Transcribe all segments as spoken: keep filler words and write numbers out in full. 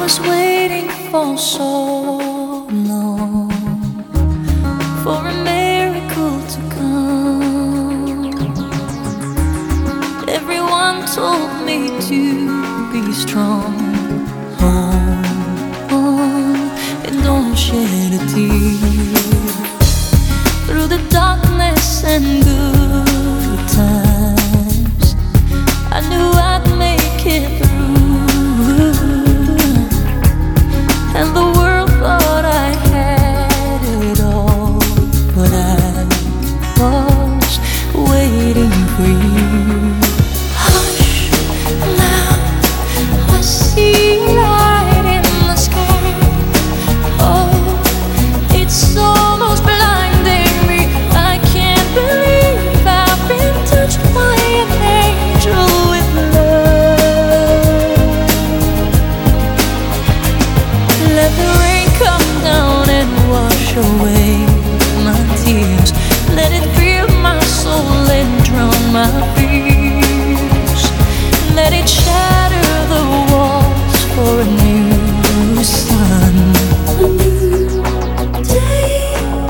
was waiting for so long for a miracle to come. Everyone told me to be strong. Hold on and don't shed a tear. Through the darkness and good times, I knew I'd make it through. And the world thought I had it all, but I was waiting for you. Hush, now I see light in the sky. Oh, it's almost blinding me. I can't believe I've been touched by an angel with love. Let the rain come down and wash away my tears. Let it fill my soul and drown my fears. Let it shatter the walls for a new sun. A new day.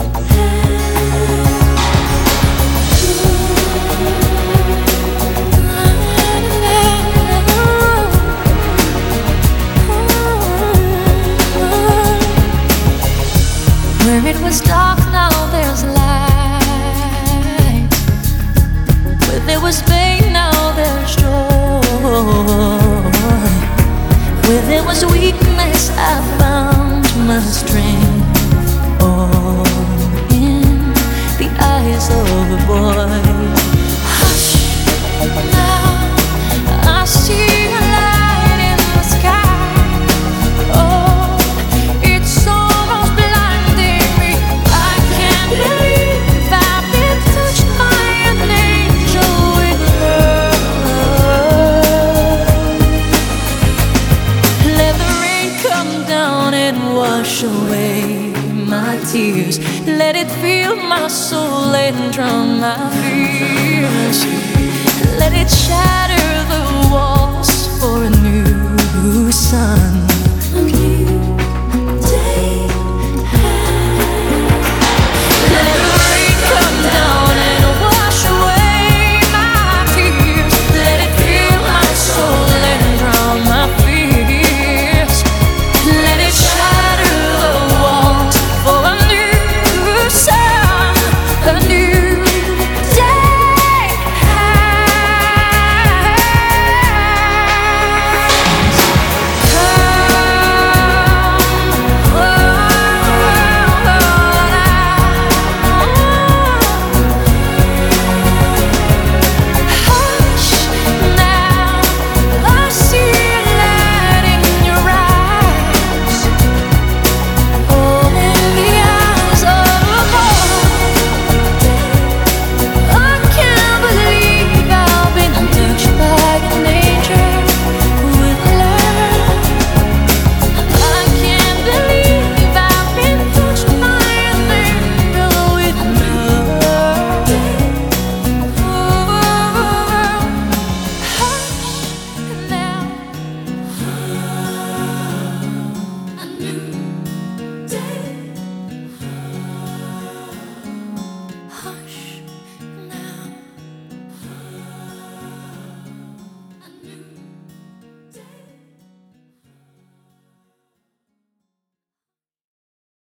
Where it was dark, now there's light. Where there was pain, now there's joy. Where there was weakness, I found my strength. All in the eyes of a boy. Hush, now I see a light in the sky. Oh, it's almost blinding me. I can't believe I've been touched by an angel with love. Let the rain come down and wash away my tears. Let it fill my soul and drown my fears. Let it shatter the walls